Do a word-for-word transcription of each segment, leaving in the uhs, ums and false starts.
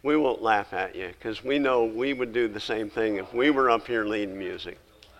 We won't laugh at you because we know we would do the same thing if we were up here leading music.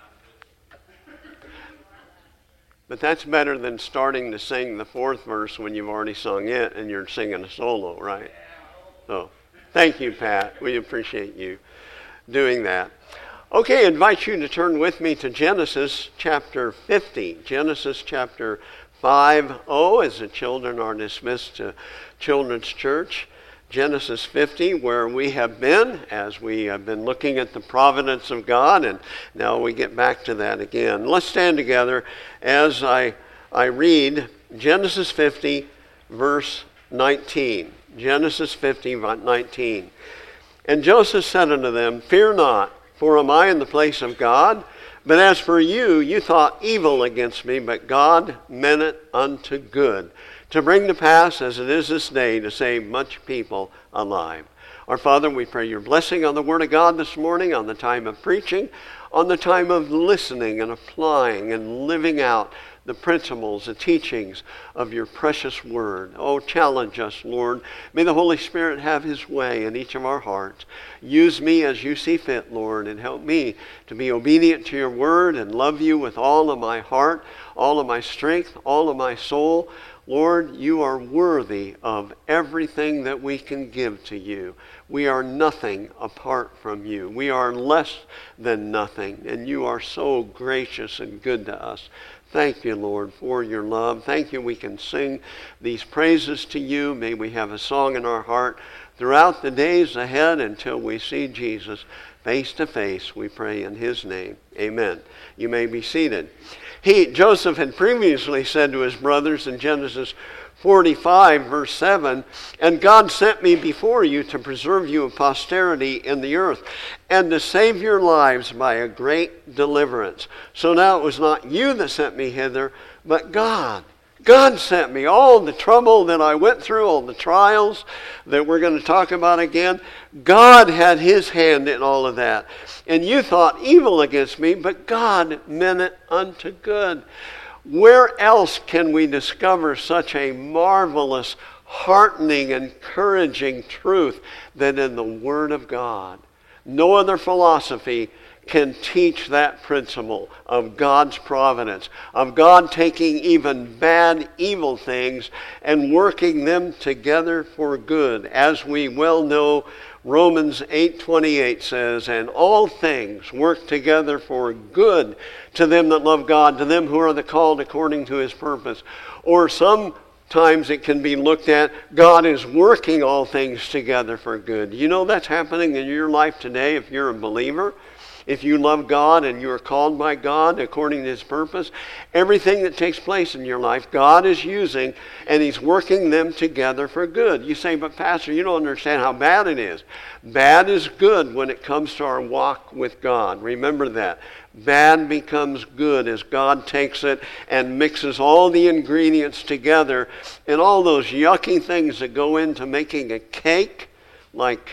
But that's better than starting to sing the fourth verse when you've already sung it and you're singing a solo, right? So, thank you, Pat. We appreciate you doing that. Okay, I invite you to turn with me to Genesis chapter fifty. Genesis chapter five oh, as the children are dismissed to Children's Church. Genesis fifty, where we have been, as we have been looking at the providence of God, and now we get back to that again. Let's stand together as I, I read Genesis fifty, verse nineteen. Genesis fifty, nineteen. And Joseph said unto them, Fear not, for am I in the place of God? But as for you, you thought evil against me, but God meant it unto good, to bring to pass, as it is this day, to save much people alive. Our Father, we pray your blessing on the Word of God this morning, on the time of preaching, on the time of listening and applying and living out the principles, the teachings of your precious Word. Oh, challenge us, Lord. May the Holy Spirit have his way in each of our hearts. Use me as you see fit, Lord, and help me to be obedient to your Word and love you with all of my heart, all of my strength, all of my soul. Lord, you are worthy of everything that we can give to you. We are nothing apart from you. We are less than nothing, and you are so gracious and good to us. Thank you, Lord, for your love. Thank you we can sing these praises to you. May we have a song in our heart throughout the days ahead until we see Jesus face to face. We pray in his name. Amen. You may be seated. He, Joseph had previously said to his brothers in Genesis forty-five, verse seven, And God sent me before you to preserve you of posterity in the earth, and to save your lives by a great deliverance. So now it was not you that sent me hither, but God. God sent me. All the trouble that I went through, all the trials that we're going to talk about again, God had his hand in all of that. And you thought evil against me, but God meant it unto good. Where else can we discover such a marvelous, heartening, encouraging truth than in the Word of God? No other philosophy can teach that principle of God's providence, of God taking even bad, evil things and working them together for good. As we well know, Romans eight twenty-eight says, And all things work together for good to them that love God, to them who are the called according to his purpose. Or sometimes it can be looked at, God is working all things together for good. You know that's happening in your life today if you're a believer. If you love God and you are called by God according to his purpose, everything that takes place in your life, God is using and he's working them together for good. You say, but Pastor, you don't understand how bad it is. Bad is good when it comes to our walk with God. Remember that. Bad becomes good as God takes it and mixes all the ingredients together, and all those yucky things that go into making a cake, like,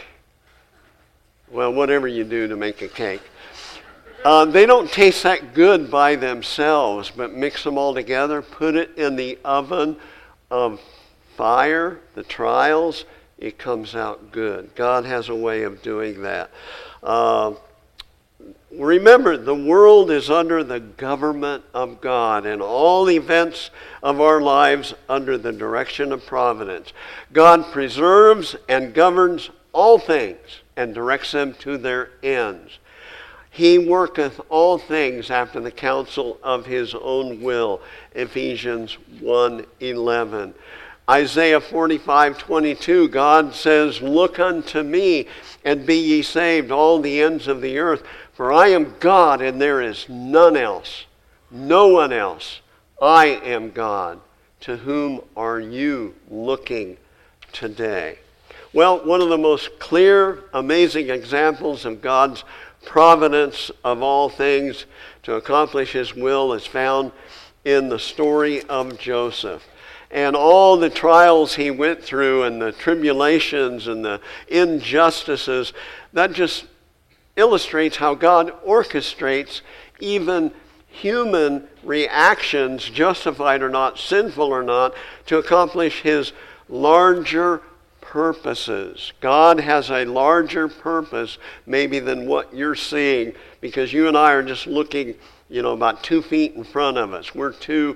well, whatever you do to make a cake. Uh, they don't taste that good by themselves, but mix them all together, put it in the oven of fire, the trials, it comes out good. God has a way of doing that. Uh, remember, the world is under the government of God, and all events of our lives under the direction of providence. God preserves and governs all things and directs them to their ends. He worketh all things after the counsel of his own will. Ephesians one eleven. Isaiah forty-five twenty-two, God says, Look unto me, and be ye saved, all the ends of the earth. For I am God, and there is none else. No one else. I am God. To whom are you looking today? Well, one of the most clear, amazing examples of God's providence of all things to accomplish his will is found in the story of Joseph. And all the trials he went through and the tribulations and the injustices, that just illustrates how God orchestrates even human reactions, justified or not, sinful or not, to accomplish his larger purposes. God has a larger purpose maybe than what you're seeing, because you and I are just looking, you know, about two feet in front of us. We're too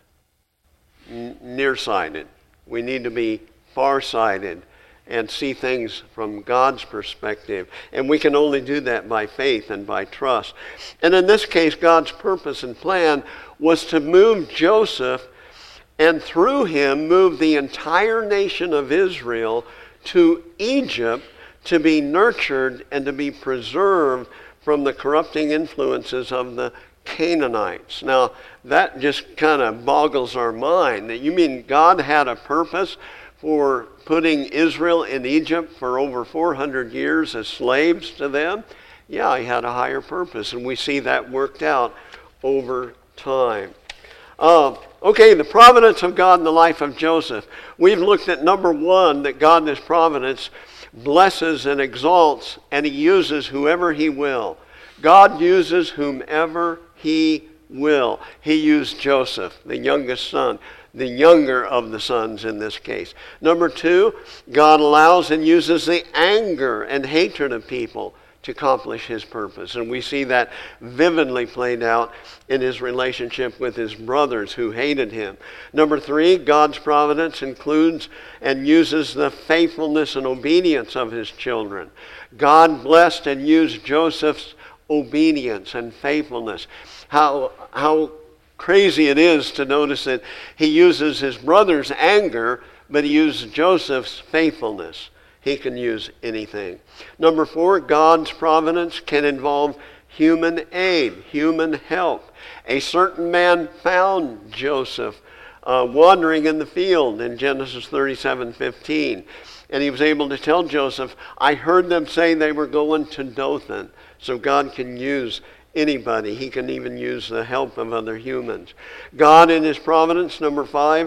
n- nearsighted. We need to be farsighted and see things from God's perspective. And we can only do that by faith and by trust. And in this case, God's purpose and plan was to move Joseph, and through him move the entire nation of Israel to Egypt to be nurtured and to be preserved from the corrupting influences of the Canaanites. Now, that just kind of boggles our mind. That you mean God had a purpose for putting Israel in Egypt for over four hundred years as slaves to them? Yeah, he had a higher purpose, and we see that worked out over time. Uh, okay, the providence of God in the life of Joseph. We've looked at number one, that God in his providence blesses and exalts, and he uses whoever he will. God uses whomever he will. He used Joseph, the youngest son, the younger of the sons in this case. Number two, God allows and uses the anger and hatred of people to accomplish his purpose. And we see that vividly played out in his relationship with his brothers who hated him. Number three, God's providence includes and uses the faithfulness and obedience of his children. God blessed and used Joseph's obedience and faithfulness. How, how crazy it is to notice that he uses his brother's anger, but he uses Joseph's faithfulness. He can use anything. Number four, God's providence can involve human aid, human help. A certain man found Joseph uh, wandering in the field in Genesis thirty-seven fifteen. And he was able to tell Joseph, I heard them say they were going to Dothan. So God can use anybody. He can even use the help of other humans. God in his providence, number five,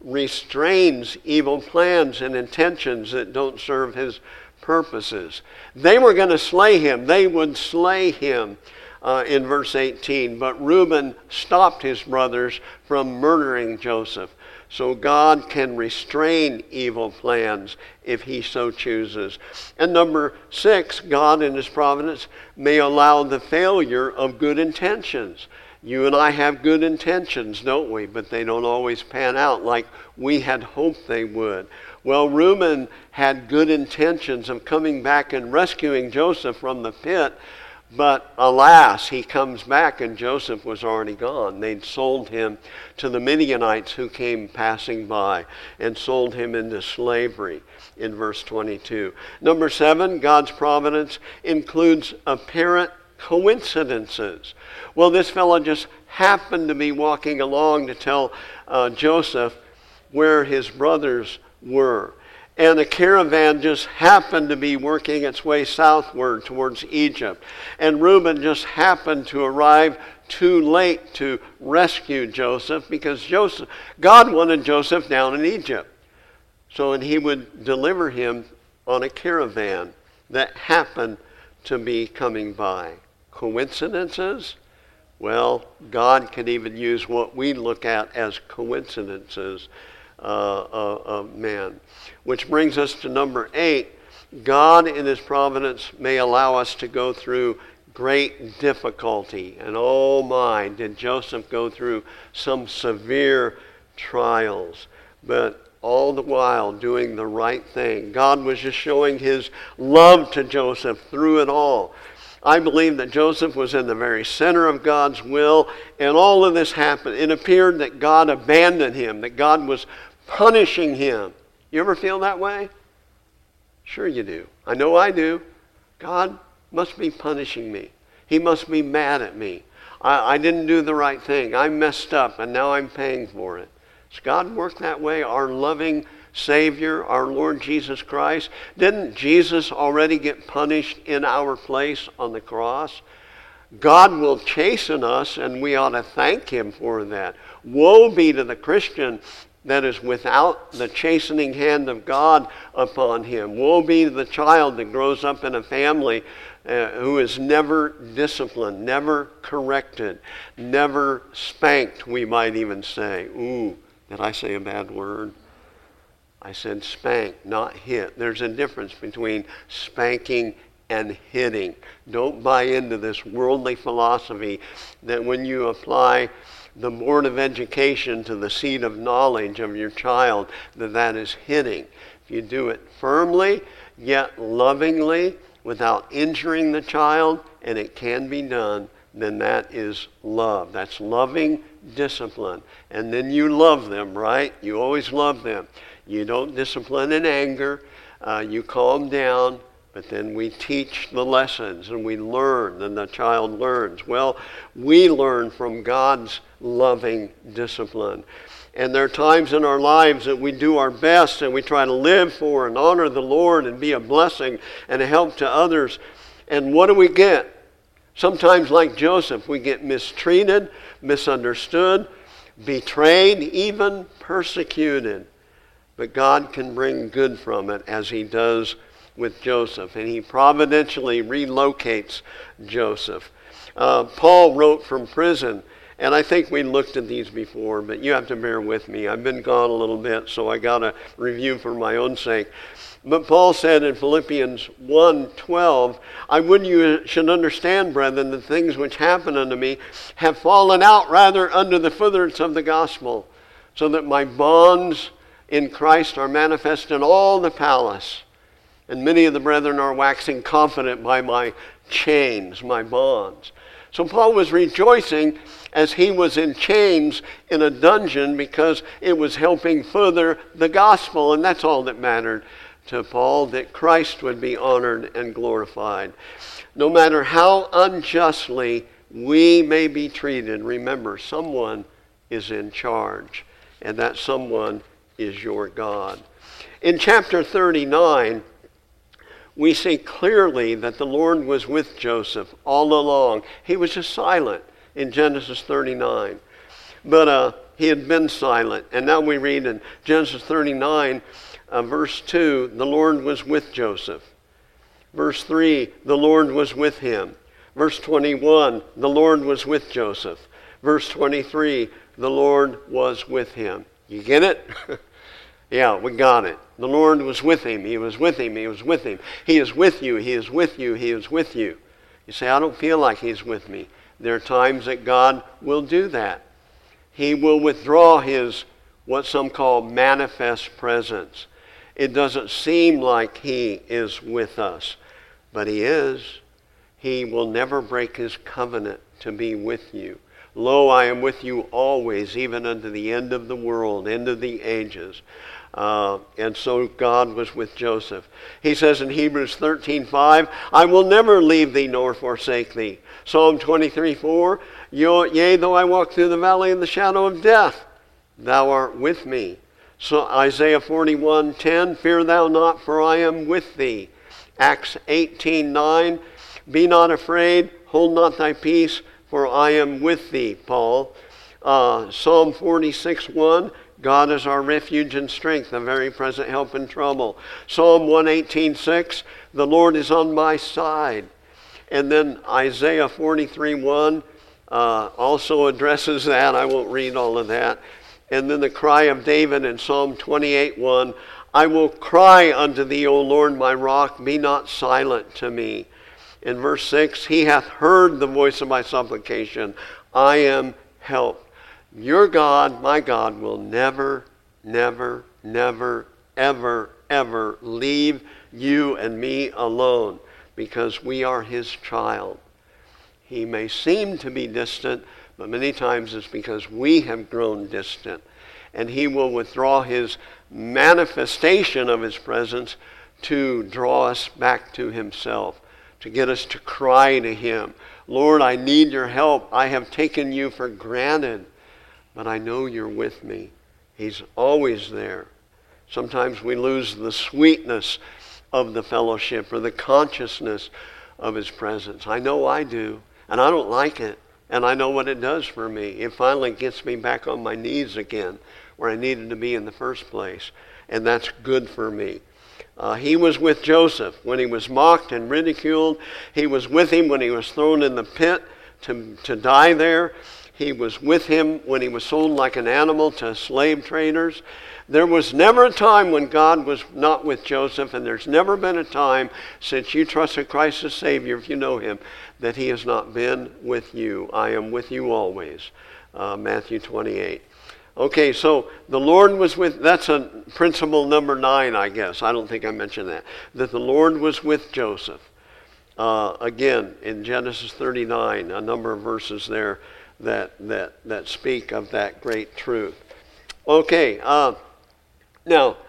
restrains evil plans and intentions that don't serve his purposes. They were going to slay him. They would slay him uh, in verse eighteen. But Reuben stopped his brothers from murdering Joseph. So God can restrain evil plans if he so chooses. And number six, God in his providence may allow the failure of good intentions. You and I have good intentions, don't we? But they don't always pan out like we had hoped they would. Well, Reuben had good intentions of coming back and rescuing Joseph from the pit, but alas, he comes back and Joseph was already gone. They'd sold him to the Midianites who came passing by and sold him into slavery in verse twenty-two. Number seven, God's providence includes apparent coincidences. Well, this fellow just happened to be walking along to tell uh, Joseph where his brothers were. And a caravan just happened to be working its way southward towards Egypt. And Reuben just happened to arrive too late to rescue Joseph, because Joseph, God wanted Joseph down in Egypt. So, and he would deliver him on a caravan that happened to be coming by. Coincidences? Well, God can even use what we look at as coincidences uh, of, of man. Which brings us to number eight. God in his providence may allow us to go through great difficulty. And oh my, did Joseph go through some severe trials. But all the while doing the right thing. God was just showing his love to Joseph through it all. I believe that Joseph was in the very center of God's will, and all of this happened. It appeared that God abandoned him, that God was punishing him. You ever feel that way? Sure you do. I know I do. God must be punishing me. He must be mad at me. I, I didn't do the right thing. I messed up, and now I'm paying for it. Does God work that way? Our loving Savior, our Lord Jesus Christ, didn't Jesus already get punished in our place on the cross? God will chasten us, and we ought to thank him for that. Woe be to the Christian that is without the chastening hand of God upon him. Woe be to the child that grows up in a family uh, who is never disciplined, never corrected, never spanked, we might even say. Ooh, did I say a bad word? I said spank, not hit. There's a difference between spanking and hitting. Don't buy into this worldly philosophy that when you apply the board of education to the seat of knowledge of your child, that that is hitting. If you do it firmly, yet lovingly, without injuring the child, and it can be done, then that is love. That's loving discipline. And then you love them, right? You always love them. You don't discipline in anger. Uh, you calm down. But then we teach the lessons and we learn, and the child learns. Well, we learn from God's loving discipline. And there are times in our lives that we do our best and we try to live for and honor the Lord and be a blessing and a help to others. And what do we get? Sometimes, like Joseph, we get mistreated, misunderstood, betrayed, even persecuted. But God can bring good from it, as he does with Joseph, and he providentially relocates Joseph. Uh, Paul wrote from prison, and I think we looked at these before, but you have to bear with me. I've been gone a little bit, so I got to review for my own sake. But Paul said in Philippians one twelve, I would you should understand, brethren, the things which happen unto me have fallen out rather under the furtherance of the gospel, so that my bonds in Christ are manifest in all the palace. And many of the brethren are waxing confident by my chains, my bonds. So Paul was rejoicing as he was in chains in a dungeon because it was helping further the gospel. And that's all that mattered to Paul, that Christ would be honored and glorified. No matter how unjustly we may be treated, remember, someone is in charge. And that someone is your God. In chapter thirty-nine, we see clearly that the Lord was with Joseph all along. He was just silent in Genesis thirty-nine. But uh, he had been silent. And now we read in Genesis thirty-nine, uh, verse two, the Lord was with Joseph. Verse three, the Lord was with him. Verse twenty-one, the Lord was with Joseph. Verse twenty-three, the Lord was with him. You get it? Yeah, we got it. The Lord was with him. He was with him. He was with him. He is with you. He is with you. He is with you. You say, I don't feel like he's with me. There are times that God will do that. He will withdraw his, what some call manifest presence. It doesn't seem like he is with us, but he is. He will never break his covenant to be with you. Lo, I am with you always, even unto the end of the world, end of the ages. Uh, and so God was with Joseph. He says in Hebrews thirteen five, I will never leave thee nor forsake thee. Psalm twenty-three four, yea, though I walk through the valley of the shadow of death, thou art with me. So Isaiah forty-one ten, fear thou not, for I am with thee. Acts eighteen nine, be not afraid, hold not thy peace, for I am with thee, Paul. Uh, Psalm forty-six one, God is our refuge and strength, a very present help in trouble. Psalm one eighteen six, the Lord is on my side. And then Isaiah forty-three one uh, also addresses that. I won't read all of that. And then the cry of David in Psalm twenty-eight one, I will cry unto thee, O Lord, my rock, be not silent to me. In verse six, he hath heard the voice of my supplication. I am helped. Your God, my God, will never, never, never, ever, ever leave you and me alone because we are his child. He may seem to be distant, but many times it's because we have grown distant. And he will withdraw his manifestation of his presence to draw us back to himself, to get us to cry to him. Lord, I need your help. I have taken you for granted, but I know you're with me. He's always there. Sometimes we lose the sweetness of the fellowship or the consciousness of his presence. I know I do, and I don't like it, and I know what it does for me. It finally gets me back on my knees again, where I needed to be in the first place, and that's good for me. Uh, he was with Joseph when he was mocked and ridiculed. He was with him when he was thrown in the pit to, to die there. He was with him when he was sold like an animal to slave traders. There was never a time when God was not with Joseph, and there's never been a time since you trusted Christ as Savior, if you know him, that he has not been with you. I am with you always. Uh, Matthew twenty-eight. Okay, so the Lord was with, that's a principle number nine, I guess. I don't think I mentioned that. That the Lord was with Joseph. Uh, again, in Genesis thirty-nine, a number of verses there that, that, that speak of that great truth. Okay, uh, now,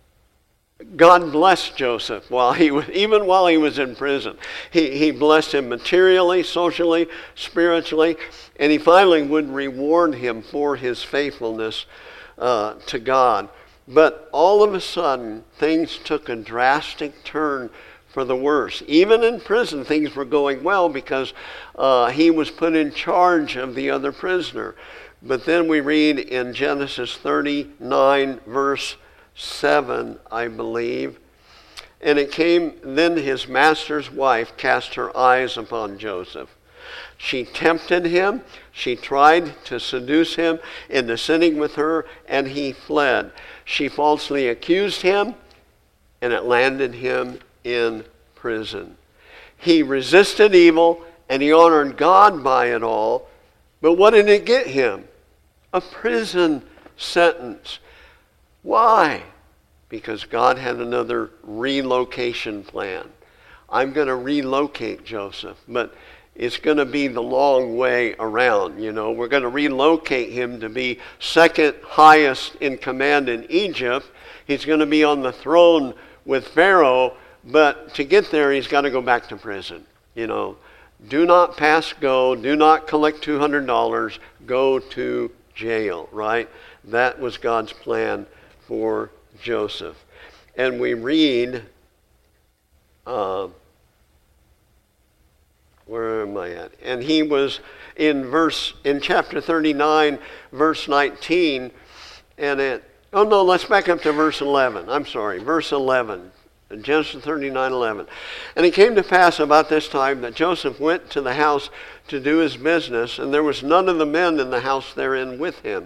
God blessed Joseph while he was, even while he was in prison. He, he blessed him materially, socially, spiritually, and he finally would reward him for his faithfulness uh, to God. But all of a sudden, things took a drastic turn for the worse. Even in prison, things were going well because uh, he was put in charge of the other prisoner. But then we read in Genesis thirty-nine, verse seven, I believe. And it came, then his master's wife cast her eyes upon Joseph. She tempted him. She tried to seduce him into sinning with her, and he fled. She falsely accused him, and it landed him in prison. He resisted evil, and he honored God by it all. But what did it get him? A prison sentence. Why? Because God had another relocation plan. I'm going to relocate Joseph, but it's going to be the long way around. You know, we're going to relocate him to be second highest in command in Egypt. He's going to be on the throne with Pharaoh, but to get there, he's got to go back to prison. You know, do not pass go, do not collect two hundred dollars, go to jail, right? That was God's plan for Joseph. And we read, uh, where am I at? And he was in verse, in chapter thirty-nine, verse nineteen, and it, oh no, let's back up to verse eleven. I'm sorry, verse eleven. Genesis thirty-nine, eleven. And it came to pass about this time that Joseph went to the house to do his business, and there was none of the men in the house therein with him,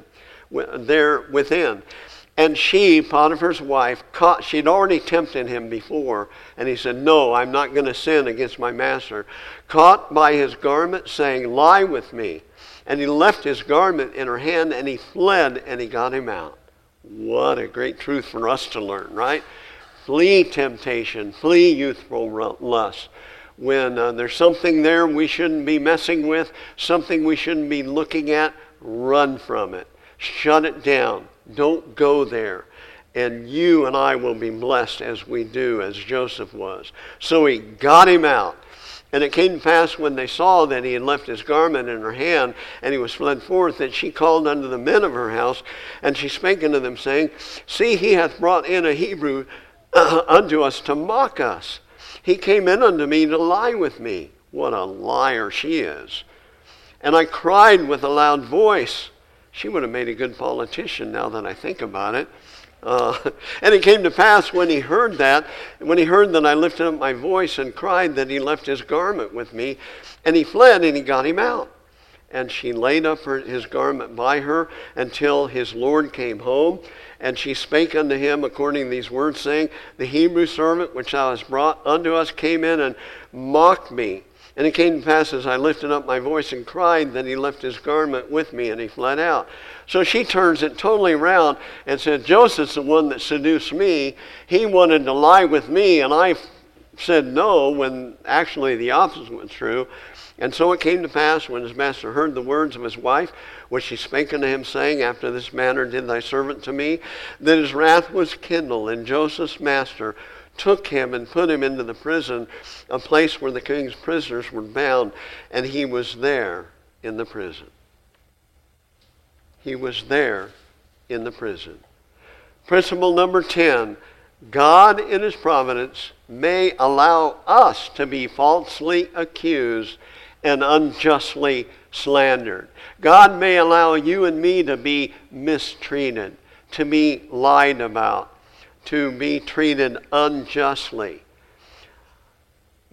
there within. And she, Potiphar's wife, caught, she'd already tempted him before, and he said, no, I'm not going to sin against my master. Caught by his garment, saying, lie with me. And he left his garment in her hand, and he fled, and he got him out. What a great truth for us to learn, right? Flee temptation, flee youthful lust. When uh, there's something there we shouldn't be messing with, something we shouldn't be looking at, run from it. Shut it down. Don't go there. And you and I will be blessed as we do, as Joseph was. So he got him out. And it came to pass when they saw that he had left his garment in her hand, and he was fled forth, that she called unto the men of her house, and she spake unto them, saying, see, he hath brought in a Hebrew uh, unto us to mock us. He came in unto me to lie with me. What a liar she is. And I cried with a loud voice. She would have made a good politician now that I think about it. Uh, and it came to pass when he heard that, when he heard that I lifted up my voice and cried, that he left his garment with me, and he fled, and he got him out. And she laid up her, his garment by her until his Lord came home. And she spake unto him according to these words, saying, the Hebrew servant which thou hast brought unto us came in and mocked me. And it came to pass as I lifted up my voice and cried, that he left his garment with me, and he fled out. So she turns it totally around and said, Joseph's the one that seduced me. He wanted to lie with me, and I said no, when actually the opposite was true. And so it came to pass, when his master heard the words of his wife, which she spake unto him, saying, after this manner did thy servant to me, that his wrath was kindled, and Joseph's master took him and put him into the prison, a place where the king's prisoners were bound, and he was there in the prison. He was there in the prison. Principle number ten, God in his providence may allow us to be falsely accused and unjustly slandered. God may allow you and me to be mistreated, to be lied about, to be treated unjustly.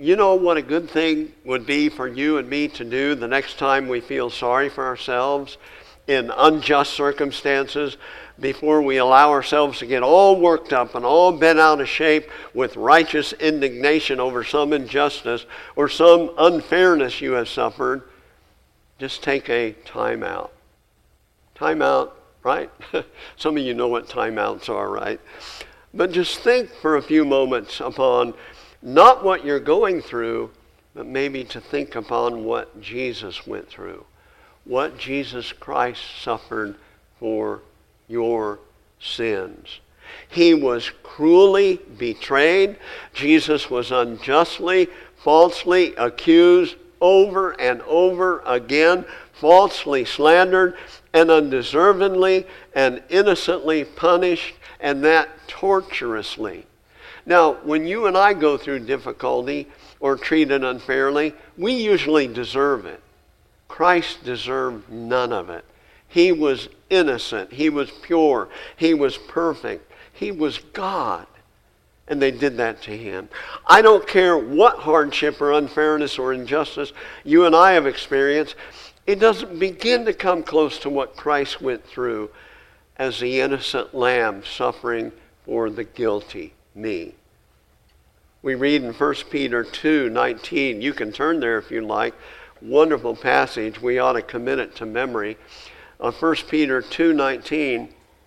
you know what a good thing would be for you and me to do the next time we feel sorry for ourselves in unjust circumstances, before we allow ourselves to get all worked up and all bent out of shape with righteous indignation over some injustice or some unfairness you have suffered? Just take a time out. Time out, right? Some of you know what timeouts are, right? But just think for a few moments upon not what you're going through, but maybe to think upon what Jesus went through, what Jesus Christ suffered for your sins. He was cruelly betrayed. Jesus was unjustly, falsely accused over and over again, falsely slandered, and undeservedly and innocently punished, and that torturously. Now, when you and I go through difficulty or treated unfairly, we usually deserve it. Christ deserved none of it. He was innocent. He was pure. He was perfect. He was God. And they did that to him. I don't care what hardship or unfairness or injustice you and I have experienced. It doesn't begin to come close to what Christ went through as the innocent lamb suffering for the guilty me. We read in First Peter two nineteen. You can turn there if you like. Wonderful passage. We ought to commit it to memory. Uh, First Peter two nineteen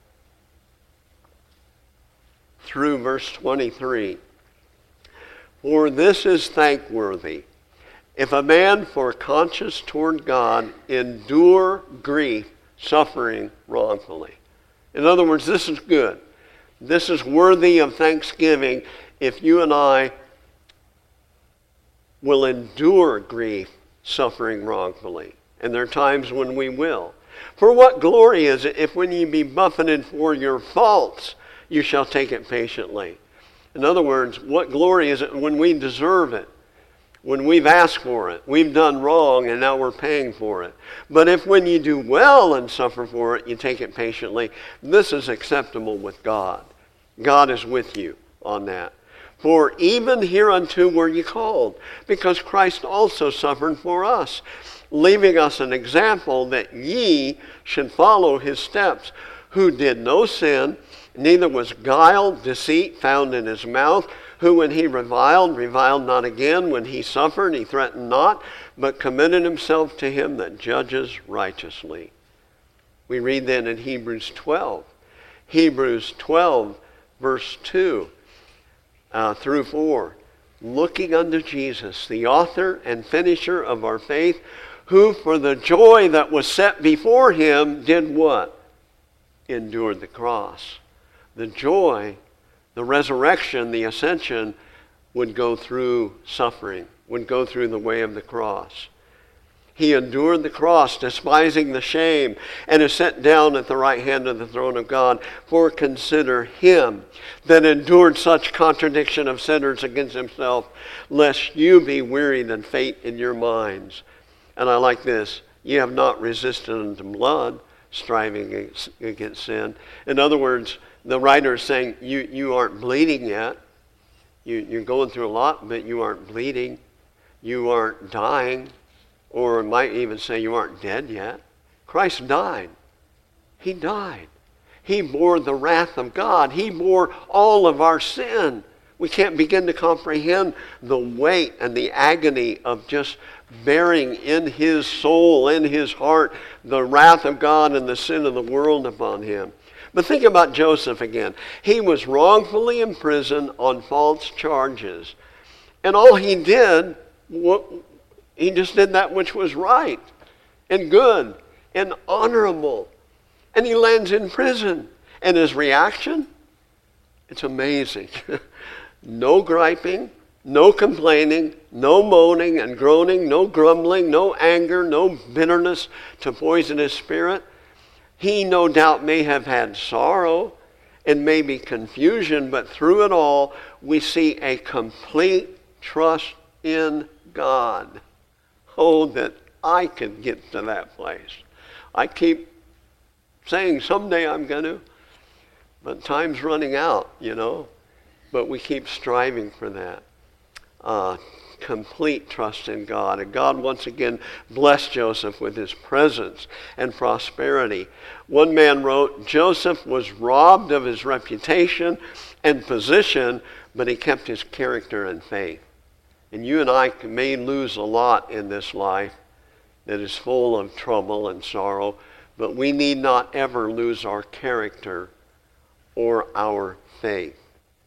through verse twenty-three. For this is thankworthy, if a man for conscience toward God endure grief, suffering wrongfully. In other words, this is good. This is worthy of thanksgiving if you and I will endure grief, suffering wrongfully. And there are times when we will. For what glory is it if when ye be buffeted for your faults, you shall take it patiently? In other words, what glory is it when we deserve it? When we've asked for it, we've done wrong, and now we're paying for it. But if when you do well and suffer for it, you take it patiently, this is acceptable with God. God is with you on that. For even hereunto were ye called, because Christ also suffered for us, leaving us an example that ye should follow his steps, who did no sin, neither was guile, deceit found in his mouth, who when he reviled, reviled not again, when he suffered, he threatened not, but committed himself to him that judges righteously. We read then in Hebrews twelve. Hebrews twelve, verse two uh, through four. Looking unto Jesus, the author and finisher of our faith, who for the joy that was set before him did what? Endured the cross. The joy, the resurrection, the ascension would go through suffering, would go through the way of the cross. He endured the cross, despising the shame, and is set down at the right hand of the throne of God. For consider him that endured such contradiction of sinners against himself, lest you be wearied and faint in your minds. And I like this. Ye have not resisted unto blood, striving against, against sin. In other words, the writer is saying, you, you aren't bleeding yet. You, you're going through a lot, but you aren't bleeding. You aren't dying. Or it might even say you aren't dead yet. Christ died. He died. He bore the wrath of God. He bore all of our sin. We can't begin to comprehend the weight and the agony of just bearing in his soul, in his heart, the wrath of God and the sin of the world upon him. But think about Joseph again. He was wrongfully imprisoned on false charges. And all he did, he just did that which was right and good and honorable. And he lands in prison. And his reaction? It's amazing. No griping, no complaining, no moaning and groaning, no grumbling, no anger, no bitterness to poison his spirit. He no doubt may have had sorrow and maybe confusion, but through it all, we see a complete trust in God. Oh, that I could get to that place. I keep saying someday I'm going to, but time's running out, you know. But we keep striving for that. uh, complete trust in God. And God once again blessed Joseph with his presence and prosperity. One man wrote, Joseph was robbed of his reputation and position, but he kept his character and faith. And you and I may lose a lot in this life that is full of trouble and sorrow, but we need not ever lose our character or our faith.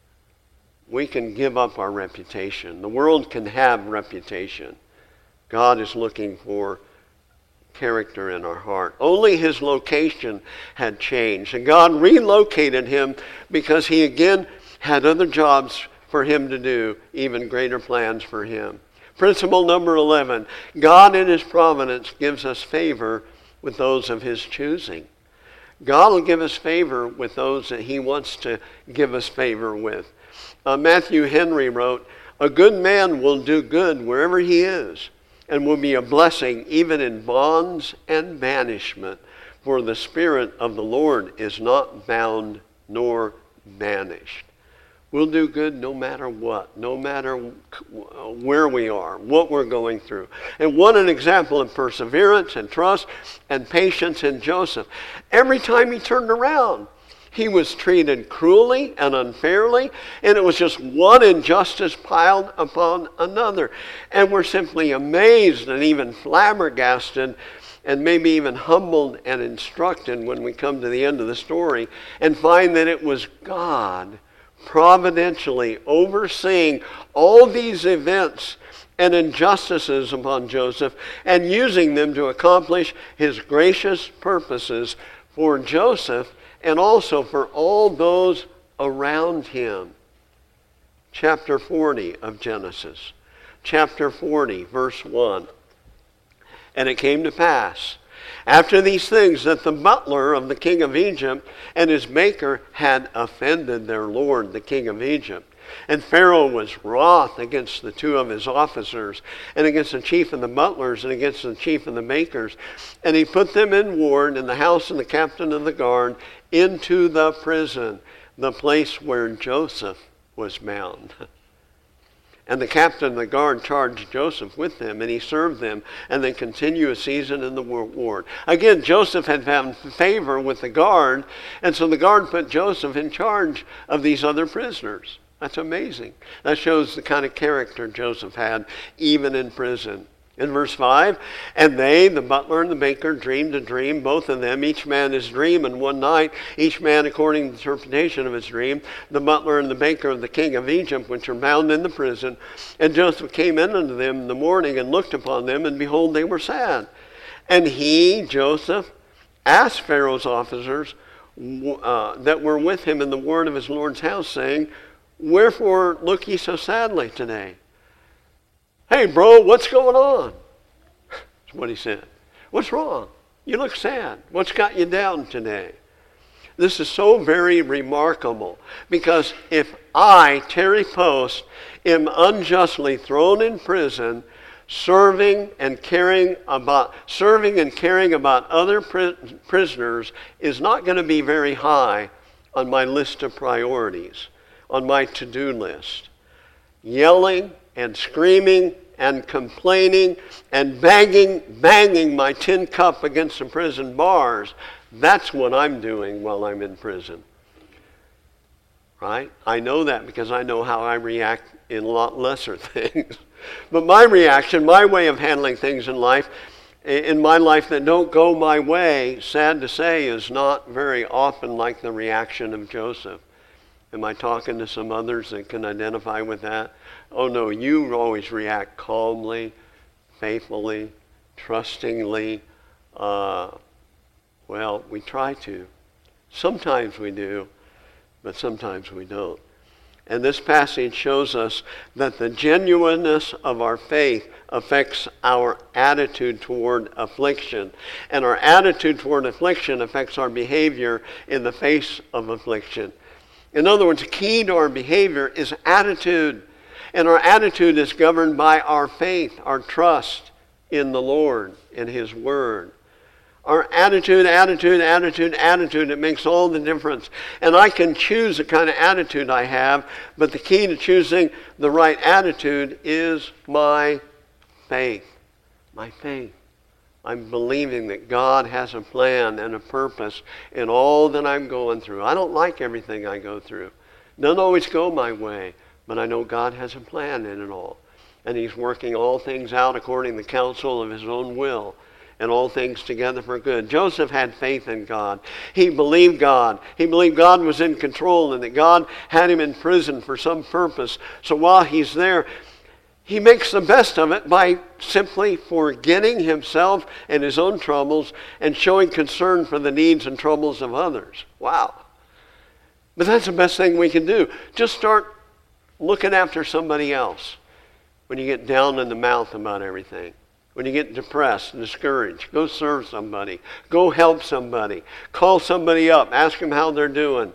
We can give up our reputation. The world can have reputation. God is looking for character in our heart. Only his location had changed. And God relocated him because he again had other jobs for him to do, even greater plans for him. Principle number eleven, God in his providence gives us favor with those of his choosing. God will give us favor with those that he wants to give us favor with. Uh, Matthew Henry wrote, a good man will do good wherever he is and will be a blessing even in bonds and banishment, for the Spirit of the Lord is not bound nor banished. We'll do good no matter what, no matter where we are, what we're going through. And what an example of perseverance and trust and patience in Joseph. Every time he turned around, he was treated cruelly and unfairly, and it was just one injustice piled upon another. And we're simply amazed and even flabbergasted and maybe even humbled and instructed when we come to the end of the story and find that it was God providentially overseeing all these events and injustices upon Joseph and using them to accomplish his gracious purposes for Joseph and also for all those around him. Chapter forty of Genesis. Chapter forty, verse one. And it came to pass, after these things, that the butler of the king of Egypt and his baker had offended their lord, the king of Egypt. And Pharaoh was wroth against the two of his officers, and against the chief of the butlers, and against the chief of the bakers. And he put them in ward in the house of the captain of the guard into the prison, the place where Joseph was bound. And the captain of the guard charged Joseph with them, and he served them, and they continued a season in the ward. Again, Joseph had found favor with the guard, and so the guard put Joseph in charge of these other prisoners. That's amazing. That shows the kind of character Joseph had, even in prison. In verse five, and they, the butler and the baker, dreamed a dream, both of them, each man his dream, and one night, each man according to the interpretation of his dream, the butler and the baker of the king of Egypt, which are bound in the prison. And Joseph came in unto them in the morning, and looked upon them, and behold, they were sad. And he, Joseph, asked Pharaoh's officers uh, that were with him in the ward of his Lord's house, saying, wherefore look ye so sadly today? Hey, bro, what's going on? That's what he said. What's wrong? You look sad. What's got you down today? This is so very remarkable, because if I, Terry Post, am unjustly thrown in prison, serving and caring about serving and caring about other pri- prisoners is not going to be very high on my list of priorities, on my to-do list. Yelling and screaming and complaining and banging, banging my tin cup against the prison bars, that's what I'm doing while I'm in prison. Right? I know that because I know how I react in a lot lesser things. But my reaction, my way of handling things in life, in my life that don't go my way, sad to say, is not very often like the reaction of Joseph. Am I talking to some others that can identify with that? Oh no, you always react calmly, faithfully, trustingly. Uh, well, we try to. Sometimes we do, but sometimes we don't. And this passage shows us that the genuineness of our faith affects our attitude toward affliction. And our attitude toward affliction affects our behavior in the face of affliction. In other words, the key to our behavior is attitude. And our attitude is governed by our faith, our trust in the Lord, in His Word. Our attitude, attitude, attitude, attitude, it makes all the difference. And I can choose the kind of attitude I have, but the key to choosing the right attitude is my faith. My faith. I'm believing that God has a plan and a purpose in all that I'm going through. I don't like everything I go through. It doesn't always go my way, but I know God has a plan in it all. And He's working all things out according to the counsel of His own will, and all things together for good. Joseph had faith in God. He believed God. He believed God was in control and that God had him in prison for some purpose. So while he's there, he makes the best of it by simply forgetting himself and his own troubles and showing concern for the needs and troubles of others. Wow. But that's the best thing we can do. Just start looking after somebody else when you get down in the mouth about everything. When you get depressed and discouraged, go serve somebody. Go help somebody. Call somebody up. Ask them how they're doing.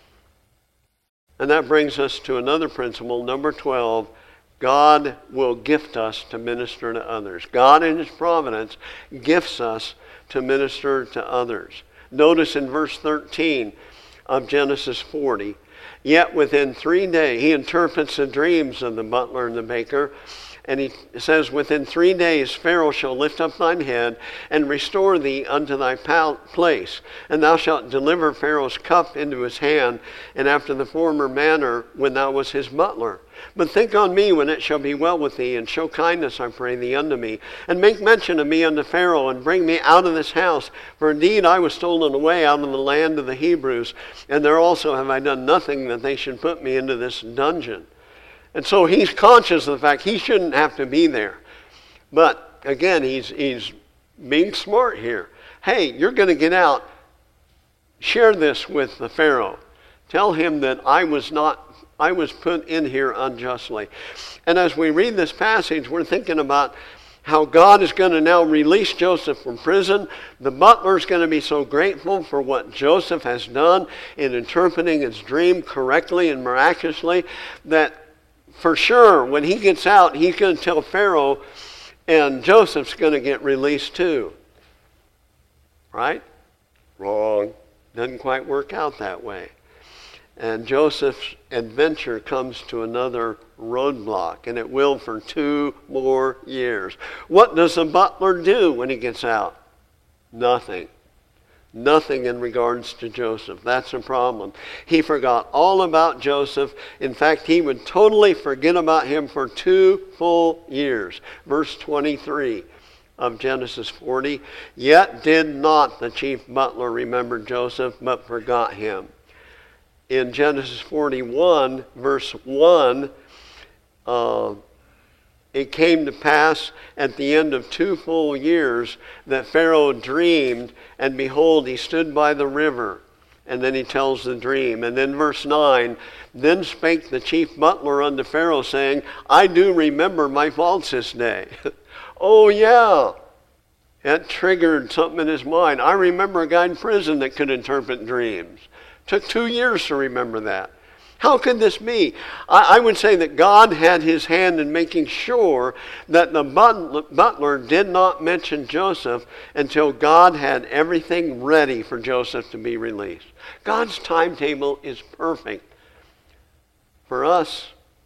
And that brings us to another principle, number twelve. God will gift us to minister to others. God in His providence gifts us to minister to others. Notice in verse thirteen of Genesis forty, yet within three days, he interprets the dreams of the butler and the baker. And he says, within three days Pharaoh shall lift up thine head and restore thee unto thy place. And thou shalt deliver Pharaoh's cup into his hand, and after the former manner when thou wast his butler. But think on me when it shall be well with thee, and show kindness, I pray thee, unto me. And make mention of me unto Pharaoh, and bring me out of this house. For indeed I was stolen away out of the land of the Hebrews, and there also have I done nothing that they should put me into this dungeon. And so he's conscious of the fact he shouldn't have to be there. But again, he's, he's being smart here. Hey, you're going to get out. Share this with the Pharaoh. Tell him that I was not, I was put in here unjustly. And as we read this passage, we're thinking about how God is going to now release Joseph from prison. The butler is going to be so grateful for what Joseph has done in interpreting his dream correctly and miraculously that for sure, when he gets out, he's going to tell Pharaoh, and Joseph's going to get released too. Right? Wrong. Doesn't quite work out that way. And Joseph's adventure comes to another roadblock, and it will for two more years. What does the butler do when he gets out? Nothing. Nothing in regards to Joseph. That's a problem. He forgot all about Joseph. In fact, he would totally forget about him for two full years. Verse twenty-three of Genesis forty, yet did not the chief butler remember Joseph, but forgot him. In Genesis forty-one, verse one, uh, it came to pass at the end of two full years that Pharaoh dreamed, and behold, he stood by the river. And then he tells the dream. And then verse nine, then spake the chief butler unto Pharaoh, saying, I do remember my faults this day. Oh yeah, that triggered something in his mind. I remember a guy in prison that could interpret dreams. Took two years to remember that. How could this be? I, I would say that God had His hand in making sure that the butler did not mention Joseph until God had everything ready for Joseph to be released. God's timetable is perfect. For us,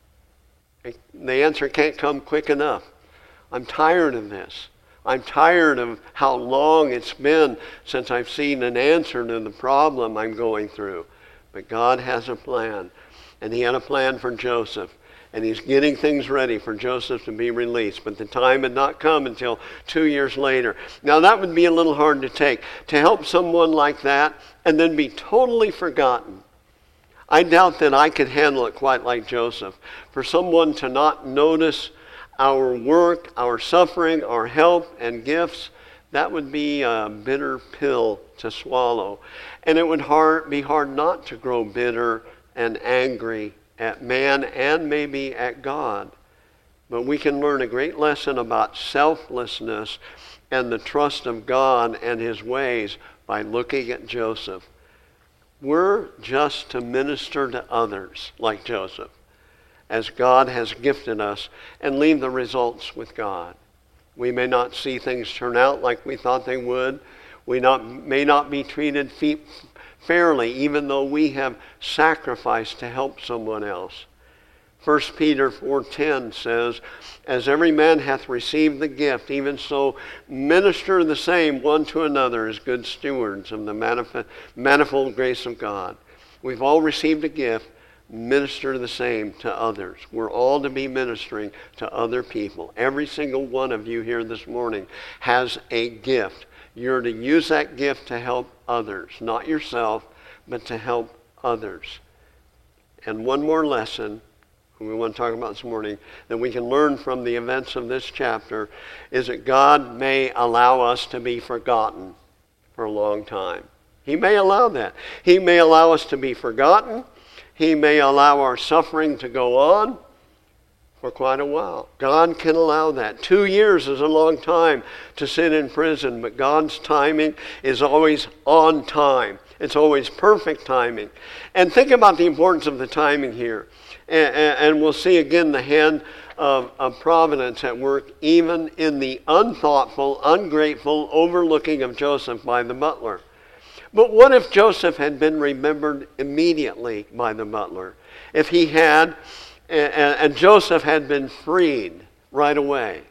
the answer can't come quick enough. I'm tired of this. I'm tired of how long it's been since I've seen an answer to the problem I'm going through. But God has a plan. And He had a plan for Joseph. And He's getting things ready for Joseph to be released. But the time had not come until two years later. Now that would be a little hard to take. To help someone like that and then be totally forgotten. I doubt that I could handle it quite like Joseph. For someone to not notice our work, our suffering, our help and gifts, that would be a bitter pill to swallow. And it would hard, be hard not to grow bitter and angry at man and maybe at God. But we can learn a great lesson about selflessness and the trust of God and His ways by looking at Joseph. We're just to minister to others like Joseph, as God has gifted us, and leave the results with God. We may not see things turn out like we thought they would. We not, may not be treated fe- fairly, even though we have sacrificed to help someone else. First Peter four ten says, as every man hath received the gift, even so minister the same one to another as good stewards of the manif- manifold grace of God. We've all received a gift. Minister the same to others. We're all to be ministering to other people. Every single one of you here this morning has a gift. You're to use that gift to help others, not yourself, but to help others. And one more lesson we want to talk about this morning that we can learn from the events of this chapter is that God may allow us to be forgotten for a long time. He may allow that. He may allow us to be forgotten. He may allow our suffering to go on for quite a while. God can allow that. Two years is a long time to sit in prison, but God's timing is always on time. It's always perfect timing. And think about the importance of the timing here. And, and we'll see again the hand of, of providence at work even in the unthoughtful, ungrateful overlooking of Joseph by the butler. But what if Joseph had been remembered immediately by the butler? If he had, and, and Joseph had been freed right away,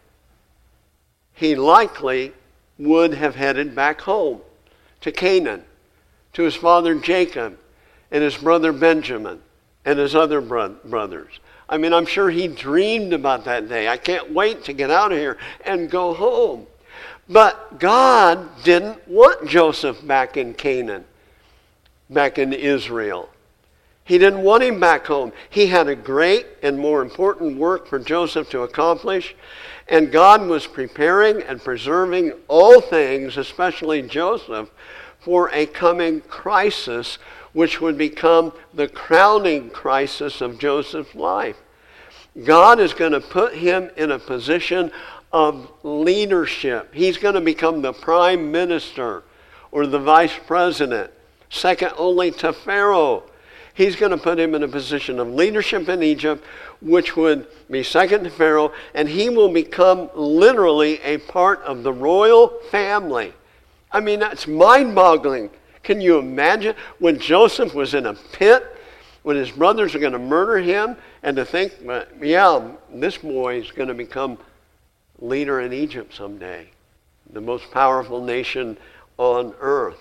he likely would have headed back home to Canaan, to his father Jacob and his brother Benjamin and his other bro- brothers. I mean, I'm sure he dreamed about that day. I can't wait to get out of here and go home. But God didn't want Joseph back in Canaan, back in Israel. He didn't want him back home. He had a great and more important work for Joseph to accomplish, and God was preparing and preserving all things, especially Joseph, for a coming crisis, which would become the crowning crisis of Joseph's life. God is going to put him in a position of leadership. He's going to become the prime minister or the vice president, second only to Pharaoh. He's going to put him in a position of leadership in Egypt, which would be second to Pharaoh, and he will become literally a part of the royal family. I mean, that's mind-boggling. Can you imagine when Joseph was in a pit, when his brothers are going to murder him, and to think, yeah, this boy is going to become leader in Egypt someday, the most powerful nation on earth.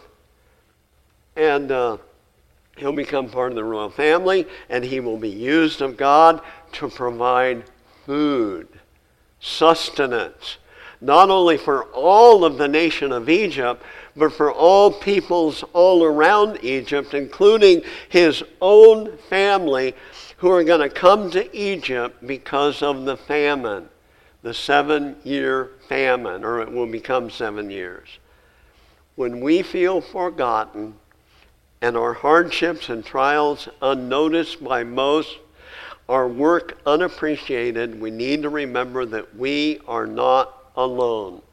And uh, he'll become part of the royal family, and he will be used of God to provide food, sustenance, not only for all of the nation of Egypt, but for all peoples all around Egypt, including his own family, who are going to come to Egypt because of the famine, the seven-year famine, or it will become seven years. When we feel forgotten and our hardships and trials unnoticed by most, our work unappreciated, we need to remember that we are not alone.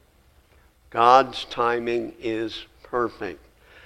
God's timing is perfect.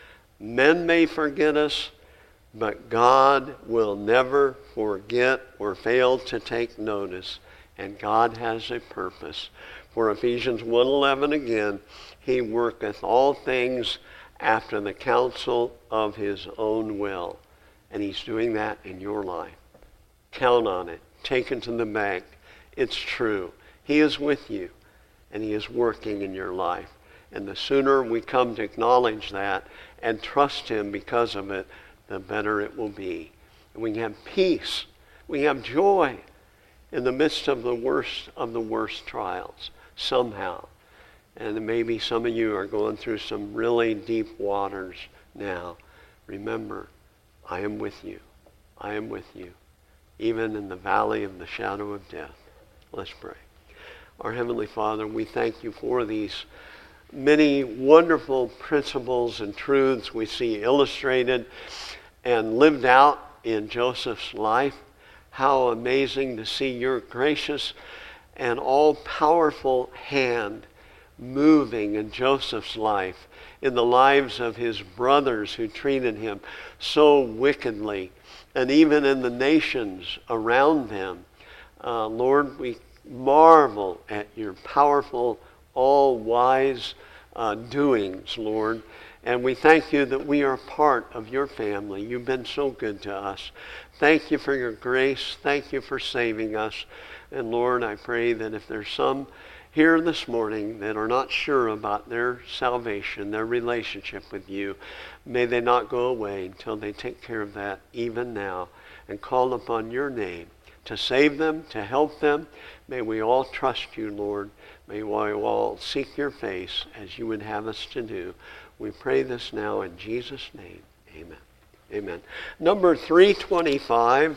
Men may forget us, but God will never forget or fail to take notice. And God has a purpose. For Ephesians one eleven again, he worketh all things after the counsel of his own will. And he's doing that in your life. Count on it. Take it to the bank. It's true. He is with you, and he is working in your life. And the sooner we come to acknowledge that and trust him because of it, the better it will be. And we can have peace. We have joy in the midst of the worst of the worst trials, somehow. And maybe some of you are going through some really deep waters now. Remember, I am with you. I am with you, even in the valley of the shadow of death. Let's pray. Our Heavenly Father, we thank you for these many wonderful principles and truths we see illustrated and lived out in Joseph's life. How amazing to see your gracious and all-powerful hand moving in Joseph's life, in the lives of his brothers who treated him so wickedly, and even in the nations around them. Uh, Lord, we marvel at your powerful, all-wise, uh, doings, Lord. And we thank you that we are part of your family. You've been so good to us. Thank you for your grace. Thank you for saving us. And Lord, I pray that if there's some here this morning that are not sure about their salvation, their relationship with you, may they not go away until they take care of that even now and call upon your name to save them, to help them. May we all trust you, Lord. May we all seek your face as you would have us to do. We pray this now in Jesus' name. Amen. Amen. Number three twenty-five.